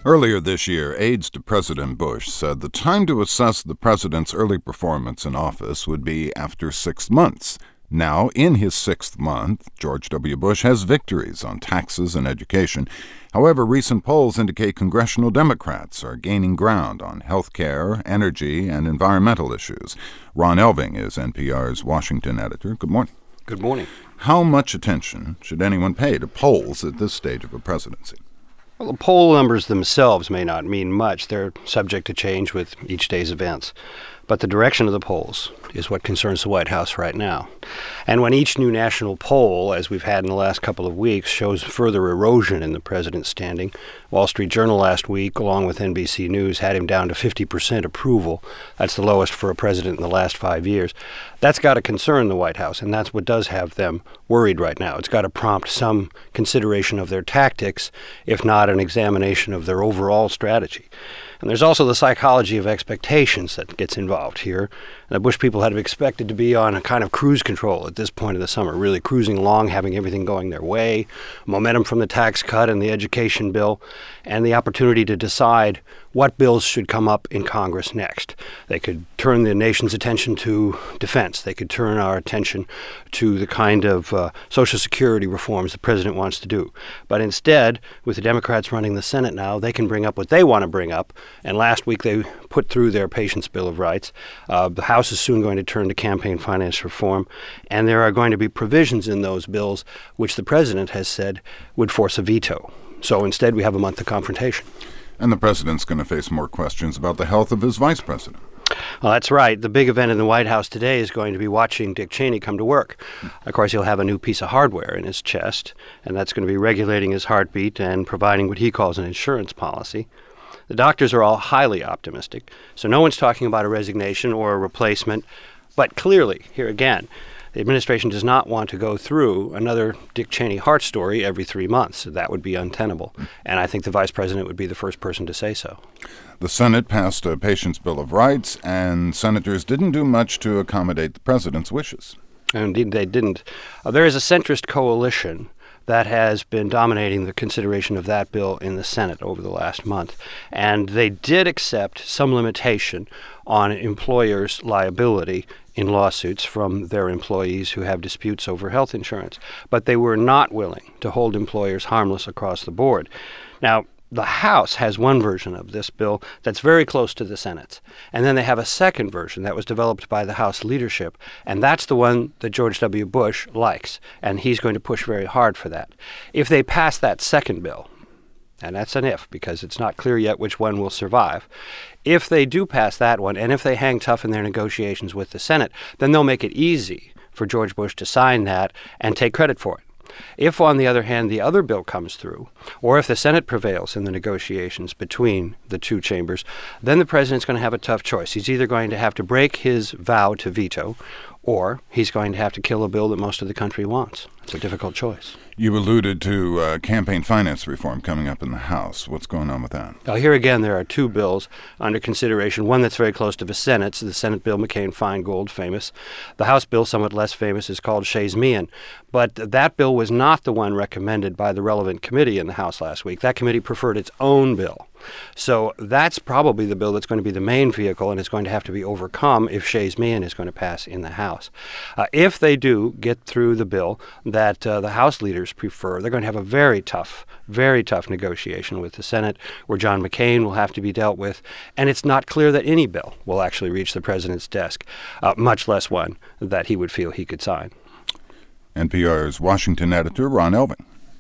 Earlier this year, aides to President Bush said the time to assess the president's early performance in office would be after 6 months. Now, in his 6th month, George W. Bush has victories on taxes and education. However, recent polls indicate congressional Democrats are gaining ground on health care, energy, and environmental issues. Ron Elving is NPR's Washington editor. Good morning. Good morning. How much attention should anyone pay to polls at this stage of a presidency? Well, the poll numbers themselves may not mean much. They're subject to change with each day's events. But the direction of the polls is what concerns the White House right now. And when each new national poll, as we've had in the last couple of weeks, shows further erosion in the president's standing, Wall Street Journal last week, along with NBC News, had him down to 50% approval. That's the lowest for a president in the last 5 years. That's got to concern the White House, and that's what does have them worried right now. It's got to prompt some consideration of their tactics, if not an examination of their overall strategy. And there's also the psychology of expectations that gets involved here. The Bush people had expected to be on a kind of cruise control at this point of the summer, really cruising along, having everything going their way, momentum from the tax cut and the education bill, and the opportunity to decide what bills should come up in Congress next. They could turn the nation's attention to defense. They could turn our attention to the kind of Social Security reforms the president wants to do. But instead, with the Democrats running the Senate now, they can bring up what they want to bring up. And last week they put through their Patients' Bill of Rights. The House is soon going to turn to campaign finance reform, and there are going to be provisions in those bills which the president has said would force a veto. So instead we have a month of confrontation. And the president's going to face more questions about the health of his vice president. Well, that's right. The big event in the White House today is going to be watching Dick Cheney come to work. Of course, he'll have a new piece of hardware in his chest, and that's going to be regulating his heartbeat and providing what he calls an insurance policy. The doctors are all highly optimistic, so no one's talking about a resignation or a replacement. But clearly, here again, the administration does not want to go through another Dick Cheney heart story every 3 months. That would be untenable. And I think the vice president would be the first person to say so. The Senate passed a Patients' Bill of Rights, and senators didn't do much to accommodate the president's wishes. Indeed, they didn't. There is a centrist coalition that has been dominating the consideration of that bill in the Senate over the last month. And they did accept some limitation on employers' liability in lawsuits from their employees who have disputes over health insurance. But they were not willing to hold employers harmless across the board. Now, the House has one version of this bill that's very close to the Senate's. And then they have a second version that was developed by the House leadership. And that's the one that George W. Bush likes. And he's going to push very hard for that. If they pass that second bill, and that's an if, because it's not clear yet which one will survive. If they do pass that one, and if they hang tough in their negotiations with the Senate, then they'll make it easy for George Bush to sign that and take credit for it. If, on the other hand, the other bill comes through, or if the Senate prevails in the negotiations between the two chambers, then the president's going to have a tough choice. He's either going to have to break his vow to veto, or he's going to have to kill a bill that most of the country wants. It's a difficult choice. You alluded to campaign finance reform coming up in the House. What's going on with that? Now, here again, there are two bills under consideration. One that's very close to the Senate. So the Senate bill, McCain-Feingold, famous. The House bill, somewhat less famous, is called Shays-Meehan. But that bill was not the one recommended by the relevant committee in the House last week. That committee preferred its own bill. So that's probably the bill that's going to be the main vehicle, and it's going to have to be overcome if Shays-Meehan is going to pass in the House. If they do get through the bill that the House leaders prefer, they're going to have a very tough negotiation with the Senate, where John McCain will have to be dealt with. And it's not clear that any bill will actually reach the president's desk, much less one that he would feel he could sign. NPR's Washington editor, Ron Elving.